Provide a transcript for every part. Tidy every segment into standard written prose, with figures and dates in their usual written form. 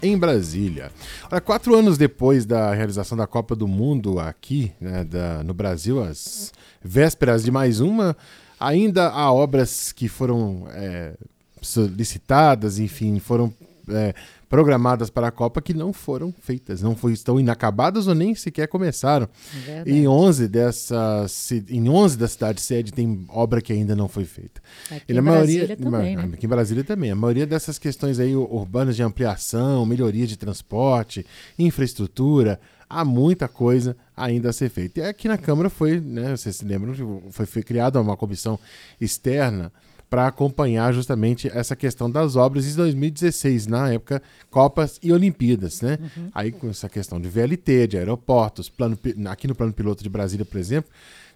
em Brasília. Olha, 4 anos depois da realização da Copa do Mundo aqui, né, no Brasil, às vésperas de mais uma, ainda há obras que foram solicitadas, enfim, foram programadas para a Copa que não foram feitas, estão inacabadas ou nem sequer começaram. Verdade. Em 11 das cidades sede tem obra que ainda não foi feita. Aqui em Brasília também, né? Aqui em Brasília também. A maioria dessas questões aí urbanas de ampliação, melhoria de transporte, infraestrutura, há muita coisa ainda a ser feita. E aqui na Câmara vocês se lembram, foi criada uma comissão externa para acompanhar justamente essa questão das obras de 2016, na época Copas e Olimpíadas, né? Uhum. Aí com essa questão de VLT, de aeroportos, aqui no Plano Piloto de Brasília, por exemplo,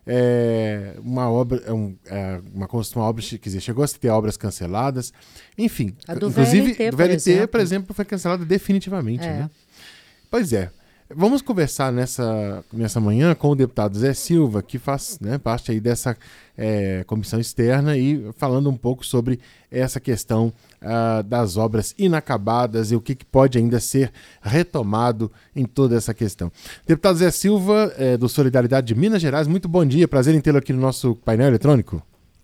uma obra, quer dizer, chegou a ter obras canceladas, enfim. A do inclusive, VLT, do VLT, por exemplo, foi cancelada definitivamente, né? Pois é. Vamos conversar nessa manhã com o deputado Zé Silva, que faz parte aí dessa comissão externa e falando um pouco sobre essa questão das obras inacabadas e o que pode ainda ser retomado em toda essa questão. Deputado Zé Silva, do Solidariedade de Minas Gerais, muito bom dia, prazer em tê-lo aqui no nosso painel eletrônico.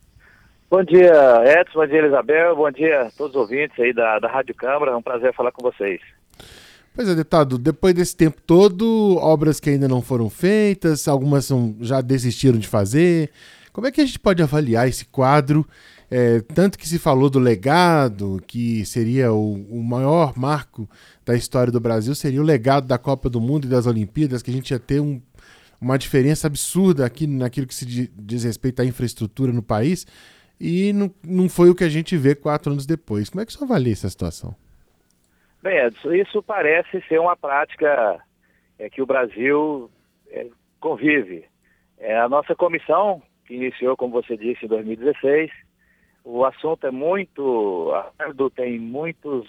Bom dia, Edson, bom dia, Elizabel, bom dia a todos os ouvintes aí da Rádio Câmara, é um prazer falar com vocês. Pois é, deputado, depois desse tempo todo, obras que ainda não foram feitas, algumas já desistiram de fazer. Como é que a gente pode avaliar esse quadro? Tanto que se falou do legado, que seria o maior marco da história do Brasil, seria o legado da Copa do Mundo e das Olimpíadas, que a gente ia ter uma diferença absurda aqui naquilo que se diz respeito à infraestrutura no país, e não foi o que a gente vê 4 anos depois. Como é que você avalia essa situação? Bem, Edson, isso parece ser uma prática que o Brasil convive. A nossa comissão, que iniciou, como você disse, em 2016, o assunto é muito árduo, tem muitos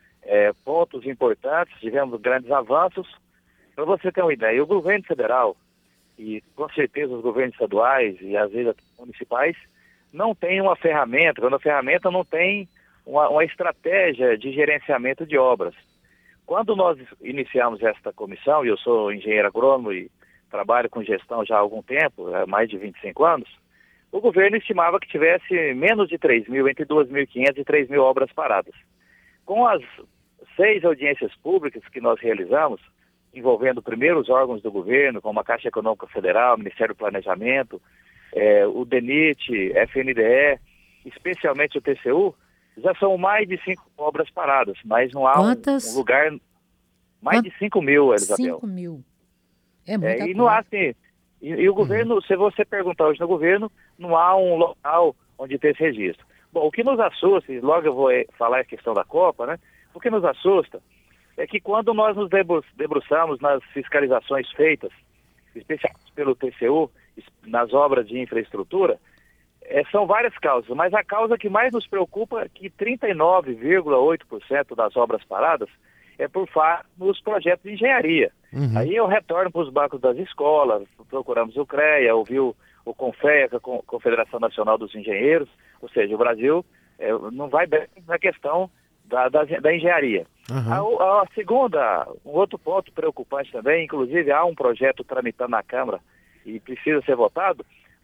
pontos importantes, tivemos grandes avanços. Para você ter uma ideia, o governo federal, e com certeza os governos estaduais e às vezes municipais, não tem uma ferramenta, quando a ferramenta não tem uma estratégia de gerenciamento de obras. Quando nós iniciamos esta comissão, e eu sou engenheiro agrônomo e trabalho com gestão já há algum tempo, há mais de 25 anos, o governo estimava que tivesse menos de 3.000, entre 2.500 e 3.000 obras paradas. Com as 6 audiências públicas que nós realizamos, envolvendo primeiro os órgãos do governo, como a Caixa Econômica Federal, o Ministério do Planejamento, o DENIT, FNDE, especialmente o TCU, já são mais de 5 obras paradas, mas não há um lugar... Mais de 5.000, Elizabel. 5.000. É muita coisa. E não há, assim... E o governo, se você perguntar hoje no governo, não há um local onde ter esse registro. Bom, o que nos assusta, e logo eu vou falar a questão da Copa, né? O que nos assusta é que quando nós nos debruçamos nas fiscalizações feitas, especialmente pelo TCU, nas obras de infraestrutura, são várias causas, mas a causa que mais nos preocupa é que 39,8% das obras paradas é por falha nos projetos de engenharia. Uhum. Aí eu retorno para os bancos das escolas, procuramos o CREA, ouviu o CONFEA, a Confederação Nacional dos Engenheiros, ou seja, o Brasil não vai bem na questão da engenharia. Uhum. A segunda, um outro ponto preocupante também, inclusive há um projeto tramitando na Câmara e precisa ser votado,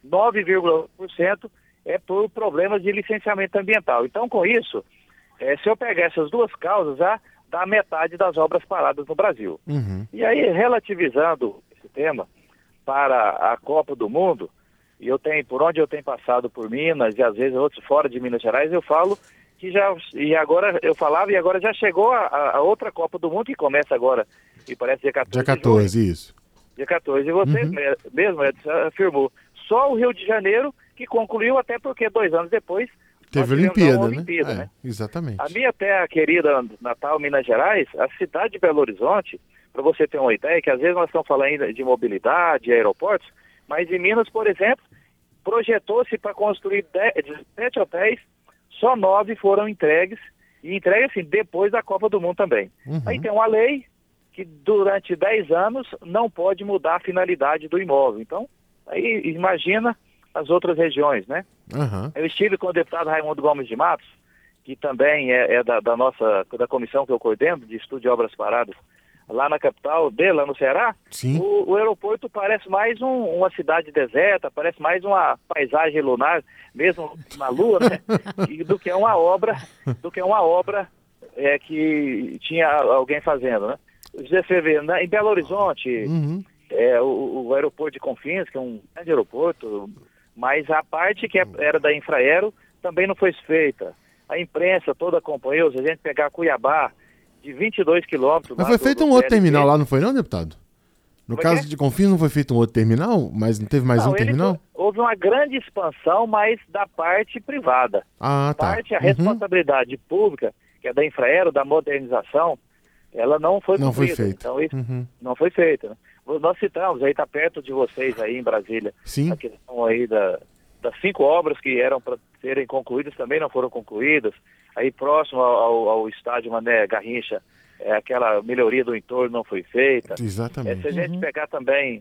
9,1% é por problemas de licenciamento ambiental. Então, com isso, se eu pegar essas duas causas, já dá metade das obras paradas no Brasil. Uhum. E aí, relativizando esse tema para a Copa do Mundo, e por onde eu tenho passado por Minas, e às vezes outros fora de Minas Gerais, eu falo que agora já chegou a outra Copa do Mundo, que começa agora, e parece dia 14 Dia 14, de junho. Isso. Dia 14, e você mesmo afirmou. Só o Rio de Janeiro que concluiu, até porque 2 anos depois teve Olimpíada, né? Exatamente. A minha terra querida, Natal, Minas Gerais, a cidade de Belo Horizonte, para você ter uma ideia, que às vezes nós estamos falando de mobilidade, aeroportos, mas em Minas, por exemplo, projetou-se para construir 17 hotéis, só 9 foram entregues, e entregues assim, depois da Copa do Mundo também. Uhum. Aí tem uma lei que durante 10 anos não pode mudar a finalidade do imóvel. Então, aí imagina as outras regiões, né? Uhum. Eu estive com o deputado Raimundo Gomes de Matos, que também é da comissão que eu coordeno, de estudo de obras paradas, lá na capital dele, lá no Ceará, Sim. O aeroporto parece mais uma cidade deserta, parece mais uma paisagem lunar, mesmo na Lua, né? do que uma obra que tinha alguém fazendo, né? Você vê, em Belo Horizonte, o aeroporto de Confins, que é um grande aeroporto, mas a parte que era da Infraero também não foi feita. A imprensa toda acompanhou, se a gente pegar Cuiabá, de 22 quilômetros... Mas foi feito um outro terminal lá, não foi não, deputado? No caso de Confins não foi feito um outro terminal? Mas não teve mais um terminal? Houve uma grande expansão, mas da parte privada. Ah, tá. A responsabilidade pública, que é da Infraero, da modernização, ela não foi cumprida. Não foi feita. Então, isso não foi feita, né? Nós citamos, aí está perto de vocês aí em Brasília, sim, a questão aí das 5 obras que eram para serem concluídas, também não foram concluídas. Aí próximo ao estádio Mané Garrincha, aquela melhoria do entorno não foi feita. Exatamente. Se a gente pegar também,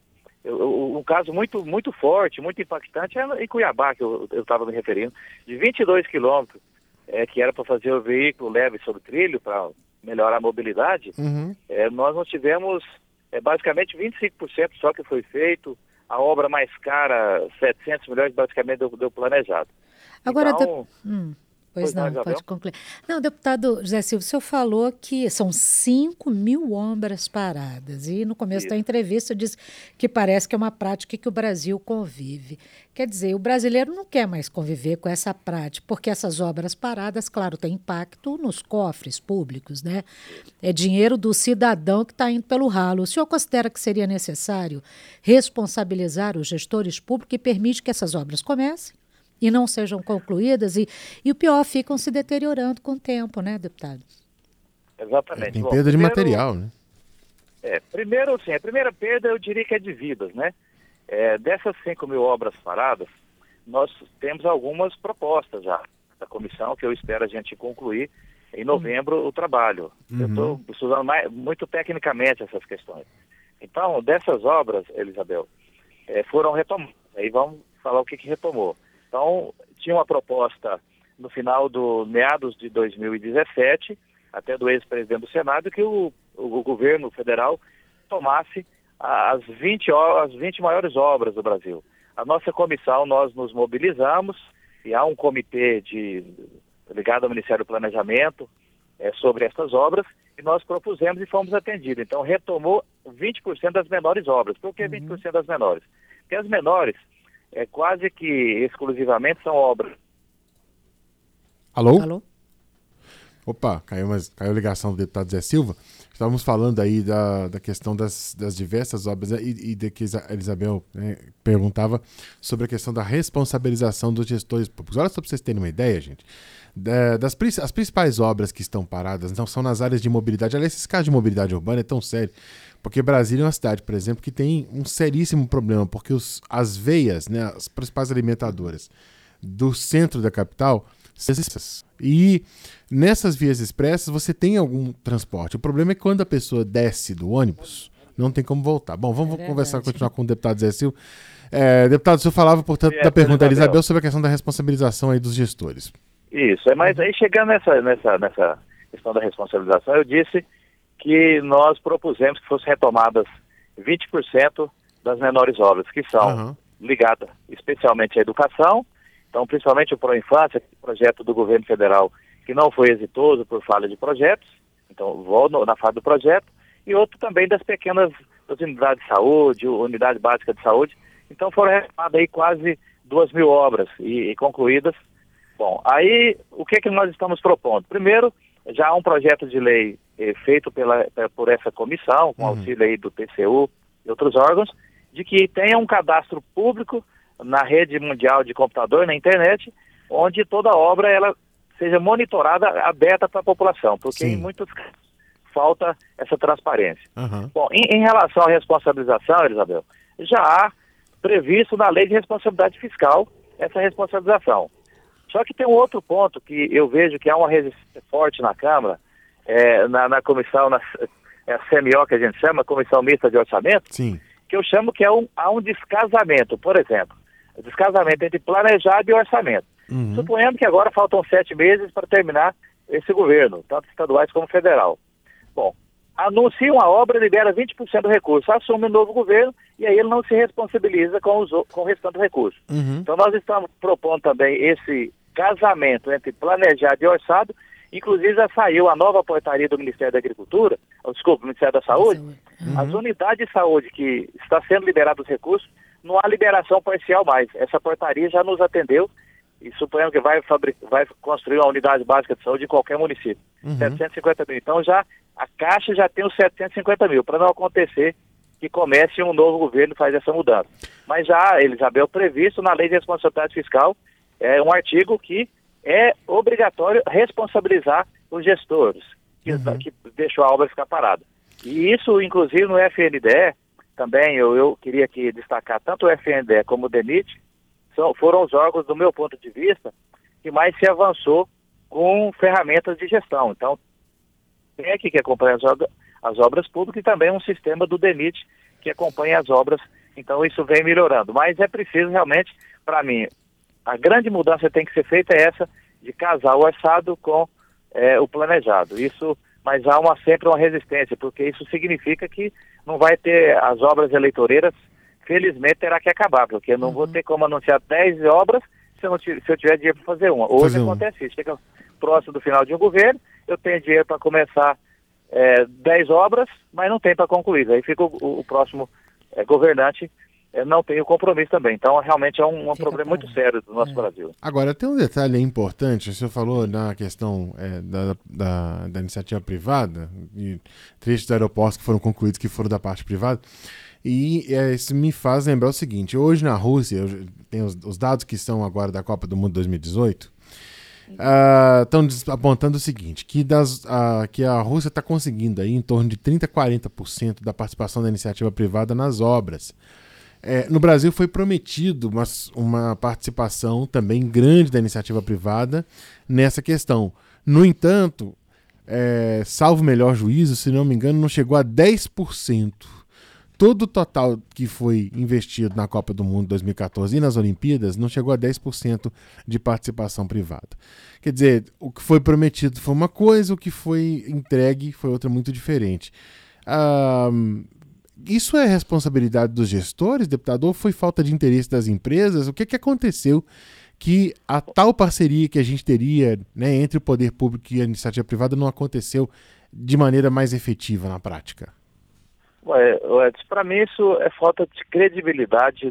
um caso muito, muito forte, muito impactante, é em Cuiabá, que eu estava me referindo, de 22 quilômetros, que era para fazer o veículo leve sobre trilho, para melhorar a mobilidade, nós não tivemos, basicamente 25% só que foi feito. A obra mais cara, 700 milhões, basicamente deu planejado. Agora, então, pois não, pode concluir. Não, deputado José Silva, o senhor falou que são 5.000 obras paradas e no começo da entrevista disse que parece que é uma prática que o Brasil convive. Quer dizer, o brasileiro não quer mais conviver com essa prática, porque essas obras paradas, claro, têm impacto nos cofres públicos, né? É dinheiro do cidadão que está indo pelo ralo. O senhor considera que seria necessário responsabilizar os gestores públicos e permitir que essas obras comecem e não sejam concluídas e o pior, ficam se deteriorando com o tempo, né, deputado? Exatamente. Tem perda de material, né? Primeiro, sim, a primeira perda eu diria que é de vidas, né? Dessas 5.000 obras paradas, nós temos algumas propostas já da comissão, que eu espero a gente concluir em novembro o trabalho. Eu estou estudando muito tecnicamente essas questões. Então, dessas obras, Elisabel, foram retomadas. Aí vamos falar o que retomou. Então, tinha uma proposta no final do meados de 2017, até do ex-presidente do Senado, que o governo federal tomasse as 20 maiores obras do Brasil. A nossa comissão, nós nos mobilizamos, e há um comitê ligado ao Ministério do Planejamento sobre essas obras, e nós propusemos e fomos atendidos. Então, retomou 20% das menores obras. Por que 20% das menores? Porque as menores, quase que exclusivamente são obras. Alô? Alô? Opa, caiu a ligação do deputado Zé Silva. Estávamos falando aí da questão das diversas obras e de que a Elisabel perguntava sobre a questão da responsabilização dos gestores públicos. Olha só para vocês terem uma ideia, gente. As principais obras que estão paradas não são nas áreas de mobilidade. Aliás, esse caso de mobilidade urbana é tão sério, porque Brasília é uma cidade, por exemplo, que tem um seríssimo problema, porque as veias, né, as principais alimentadoras do centro da capital, e nessas vias expressas você tem algum transporte. O problema é que quando a pessoa desce do ônibus, não tem como voltar. Bom, vamos continuar com o deputado Zé Silva. Deputado, o senhor falava, portanto, da pergunta da Elisabel sobre a questão da responsabilização aí dos gestores. Isso, mas aí chegando nessa questão da responsabilização, eu disse que nós propusemos que fossem retomadas 20% das menores obras, que são ligadas especialmente à educação. Então, principalmente o Proinfância, projeto do governo federal que não foi exitoso por falha de projetos. Então, vou na fase do projeto. E outro também das unidades de saúde, unidade básica de saúde. Então, foram retomadas aí quase 2.000 obras e concluídas. Bom, aí, o que nós estamos propondo? Primeiro, já há um projeto de lei feito por essa comissão, com auxílio aí do TCU e outros órgãos, de que tenha um cadastro público na rede mundial de computador, na internet, onde toda obra ela seja monitorada, aberta para a população, porque em muitos casos falta essa transparência. Bom, em relação à responsabilização, Elisabel, já há previsto na lei de responsabilidade fiscal essa responsabilização. Só que tem um outro ponto que eu vejo que há uma resistência forte na Câmara, na comissão, a CMO que a gente chama, Comissão Mista de Orçamento, que eu chamo que há um descasamento, por exemplo, descasamento entre planejado e orçamento. Suponhando que agora faltam 7 meses para terminar esse governo, tanto estaduais como federal. Bom, anuncia uma obra, libera 20% do recurso, assume o novo governo e aí ele não se responsabiliza com o restante do recurso. Então nós estamos propondo também esse casamento entre planejado e orçado. Inclusive já saiu a nova portaria do Ministério da Agricultura, do Ministério da Saúde. As unidades de saúde que está sendo liberados os recursos, não há liberação parcial mais. Essa portaria já nos atendeu e suponhamos que vai construir uma unidade básica de saúde em qualquer município. 750 mil. Então já a Caixa já tem os 750 mil, para não acontecer que comece um novo governo e faz essa mudança. Mas já, Elizabeth, previsto na Lei de Responsabilidade Fiscal, é um artigo que é obrigatório responsabilizar os gestores que deixou a obra ficar parada. E isso, inclusive, no FNDE, também eu queria aqui destacar, tanto o FNDE como o DENIT, foram os órgãos, do meu ponto de vista, que mais se avançou com ferramentas de gestão. Então, tem aqui que acompanha as obras públicas e também um sistema do DENIT que acompanha as obras. Então, isso vem melhorando. Mas é preciso realmente, para mim, a grande mudança que tem que ser feita é essa, de casar o orçado com o planejado. Mas há sempre uma resistência, porque isso significa que não vai ter as obras eleitoreiras, felizmente terá que acabar, porque eu não vou ter como anunciar 10 obras se eu tiver dinheiro para fazer uma. Hoje acontece isso, chega próximo do final de um governo, eu tenho dinheiro para começar 10 obras, mas não tem para concluir. Aí fica o próximo governante não tem o compromisso também. Então, realmente é um problema muito sério do nosso Brasil. Agora, tem um detalhe importante. O senhor falou na questão da iniciativa privada, e trechos de aeroportos que foram concluídos, que foram da parte privada. E isso me faz lembrar o seguinte. Hoje, na Rússia, tem os dados que são agora da Copa do Mundo 2018, estão apontando o seguinte, que a Rússia está conseguindo aí em torno de 30% a 40% da participação da iniciativa privada nas obras. No Brasil foi prometido uma participação também grande da iniciativa privada nessa questão. No entanto, salvo o melhor juízo, se não me engano, não chegou a 10%. Todo o total que foi investido na Copa do Mundo 2014 e nas Olimpíadas não chegou a 10% de participação privada. Quer dizer, o que foi prometido foi uma coisa, o que foi entregue foi outra muito diferente. Isso é responsabilidade dos gestores, deputado, ou foi falta de interesse das empresas? O que aconteceu que a tal parceria que a gente teria, né, entre o poder público e a iniciativa privada não aconteceu de maneira mais efetiva na prática? Para mim isso é falta de credibilidade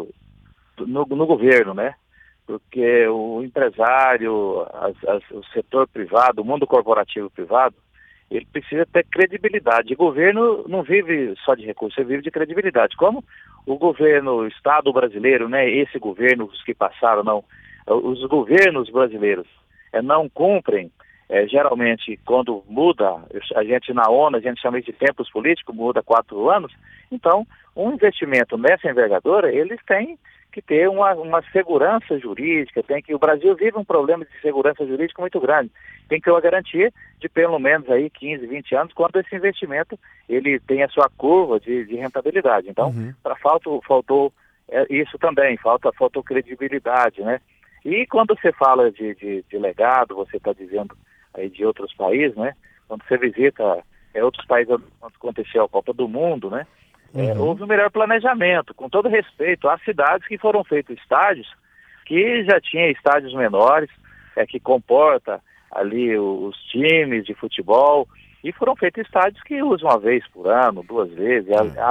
no governo, né? Porque o empresário, o setor privado, o mundo corporativo privado, ele precisa ter credibilidade. O governo não vive só de recursos, ele vive de credibilidade. Como o governo, o Estado brasileiro, né, esse governo, os que passaram, não, os governos brasileiros não cumprem, geralmente quando muda, a gente na ONU, a gente chama isso de tempos políticos, muda 4 anos, então um investimento nessa envergadura, eles têm que ter uma segurança jurídica, o Brasil vive um problema de segurança jurídica muito grande, tem que ter uma garantia de pelo menos aí 15, 20 anos, quando esse investimento ele tem a sua curva de rentabilidade. Então, faltou isso também, faltou credibilidade, né? E quando você fala de legado, você está dizendo aí de outros países, né? Quando você visita outros países onde aconteceu a Copa do Mundo, né? Houve um melhor planejamento, com todo respeito às cidades que foram feitos estádios, que já tinha estádios menores, que comporta ali os times de futebol, e foram feitos estádios que usam uma vez por ano, 2 vezes,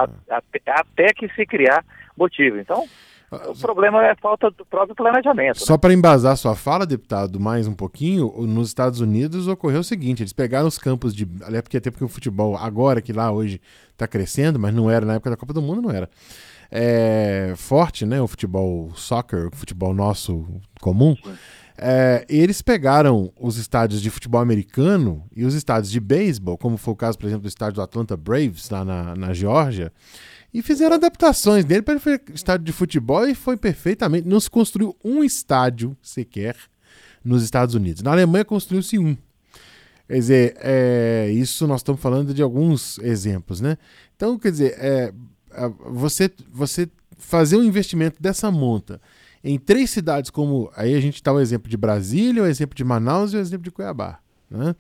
até que se criar motivo. Então, o problema é a falta do próprio planejamento. Só para embasar sua fala, deputado, mais um pouquinho, nos Estados Unidos ocorreu o seguinte, eles pegaram os campos até porque o futebol, agora que lá hoje está crescendo, mas não era na época da Copa do Mundo, não era. Forte, né, o futebol soccer, o futebol nosso comum. Eles pegaram os estádios de futebol americano e os estádios de beisebol, como foi o caso, por exemplo, do estádio do Atlanta Braves, lá na Geórgia, e fizeram adaptações dele para estádio de futebol e foi perfeitamente. Não se construiu um estádio sequer nos Estados Unidos. Na Alemanha construiu-se um. Quer dizer, isso nós estamos falando de alguns exemplos, né? Então, quer dizer, você fazer um investimento dessa monta em 3 cidades como... Aí a gente dá o exemplo de Brasília, o exemplo de Manaus e o exemplo de Cuiabá. Né?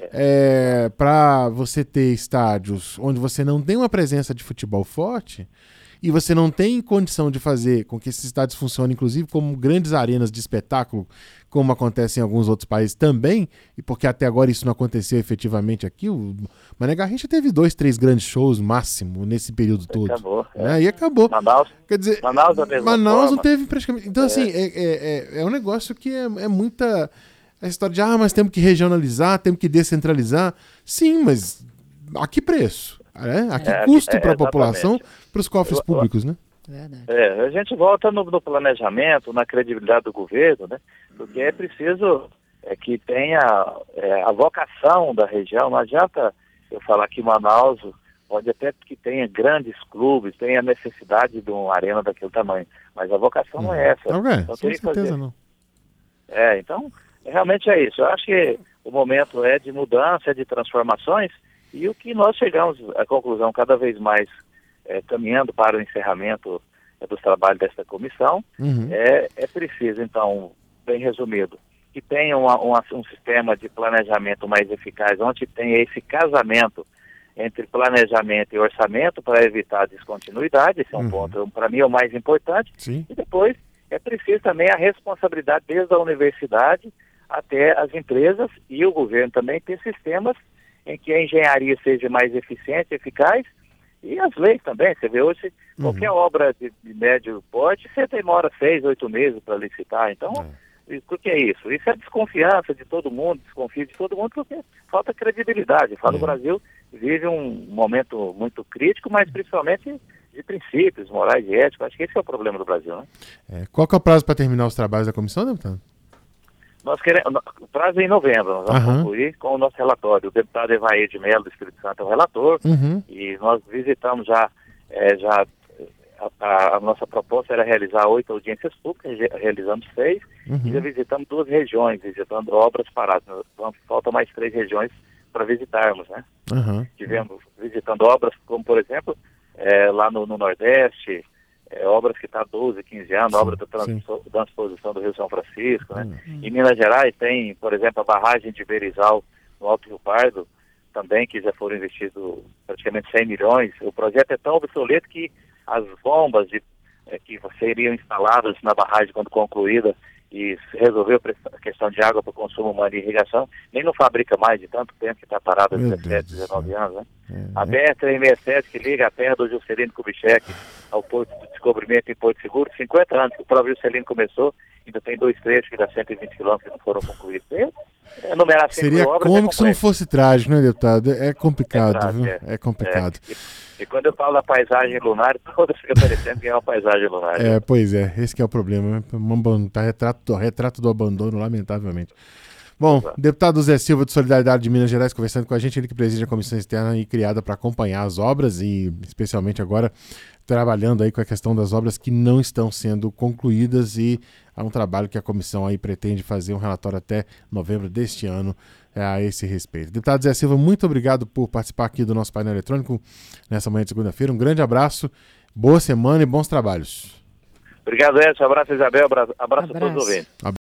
Para você ter estádios onde você não tem uma presença de futebol forte e você não tem condição de fazer com que esses estádios funcionem, inclusive, como grandes arenas de espetáculo, como acontece em alguns outros países também, e porque até agora isso não aconteceu efetivamente aqui, o Mané Garrincha teve 2, 3 grandes shows máximo nesse período todo. Acabou. Né? E acabou. Manaus, quer dizer, Manaus não teve praticamente... Então, assim, é um negócio que é muita... A história de, mas temos que regionalizar, temos que descentralizar. Sim, mas a que preço? A que custo para a população, para os cofres públicos, né? Verdade. A gente volta no planejamento, na credibilidade do governo, né? Porque é preciso que tenha a vocação da região. Não adianta eu falar que Manaus pode até que tenha grandes clubes, tenha necessidade de uma arena daquele tamanho, mas a vocação não é essa. Então, com certeza não. Então, realmente é isso. Eu acho que o momento é de mudança, é de transformações, e o que nós chegamos à conclusão cada vez mais caminhando para o encerramento dos trabalhos desta comissão, é preciso, então, bem resumido, que tenha um sistema de planejamento mais eficaz, onde tenha esse casamento entre planejamento e orçamento para evitar a descontinuidade. Esse é um ponto, para mim, é o mais importante. Sim. E depois é preciso também a responsabilidade desde a universidade até as empresas e o governo também ter sistemas em que a engenharia seja mais eficiente, eficaz, e as leis também. Você vê hoje, qualquer obra de médio porte, você demora 6, 8 meses para licitar. Então, por que é isso? Isso é desconfiança de todo mundo, desconfia de todo mundo, porque falta credibilidade. O Brasil vive um momento muito crítico, mas principalmente de princípios morais e éticos. Acho que esse é o problema do Brasil, né? Qual que é o prazo para terminar os trabalhos da comissão, deputado? Nós queremos, o prazo é em novembro, nós vamos concluir com o nosso relatório. O deputado Evair de Mello, do Espírito Santo, é o relator, e nós visitamos a nossa proposta era realizar 8 audiências públicas, realizamos 6, e já visitamos 2 regiões, visitando obras paradas. Então, faltam mais 3 regiões para visitarmos, né? Tivemos visitando obras como, por exemplo, lá no Nordeste, obras que estão há 12, 15 anos, obra da transposição do Rio São Francisco, né? Em Minas Gerais tem, por exemplo, a barragem de Berizal, no Alto Rio Pardo, também, que já foram investidos praticamente 100 milhões. O projeto é tão obsoleto que as bombas que seriam instaladas na barragem quando concluída e resolveu a questão de água para o consumo humano e irrigação, nem não fabrica mais de tanto tempo que está parada há 17, 19 anos, né? A BR-367, que liga a terra do Juscelino Kubitschek ao Porto de Descobrimento em Porto Seguro, 50 anos que o próprio Juscelino começou, ainda tem 2 trechos que dá 120 quilômetros que não foram concluídos. Seria cômico se não fosse trágico, né, deputado? É complicado, viu? É complicado. E quando eu falo da paisagem lunar, todas ficam parecendo que é uma paisagem lunar. Pois é, esse que é o problema. Tá retrato do abandono, lamentavelmente. Bom, deputado Zé Silva, de Solidariedade de Minas Gerais, conversando com a gente, ele que preside a comissão externa e criada para acompanhar as obras e, especialmente agora, trabalhando aí com a questão das obras que não estão sendo concluídas, e há um trabalho que a comissão aí pretende fazer um relatório até novembro deste ano a esse respeito. Deputado Zé Silva, muito obrigado por participar aqui do nosso painel eletrônico nessa manhã de segunda-feira. Um grande abraço, boa semana e bons trabalhos. Obrigado, Edson. Abraço, Isabel. Abraço a todos os ouvintes.